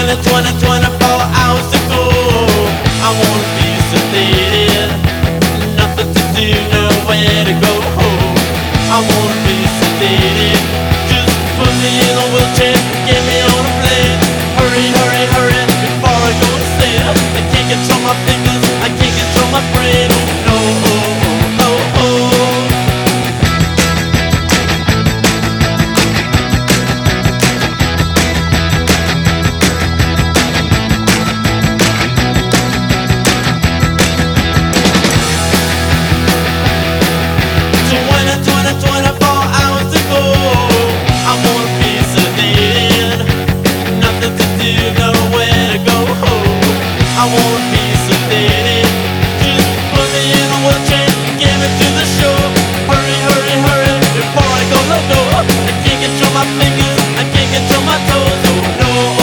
24 hours to go. I wanna be sedated, nothing to do, nowhere to go. I wanna be sedated, just put me in a wheelchair, get me on a plane. Hurry, hurry, hurry, before I go insane. I can't control my fingers, I can't control my brain. Oh no, oh, oh, oh, oh. I wanna be sedated, just put me in a wheelchair, get me to the shore. Hurry, hurry, hurry, before I go let go. I can't control my fingers, I can't control my toes. Oh no.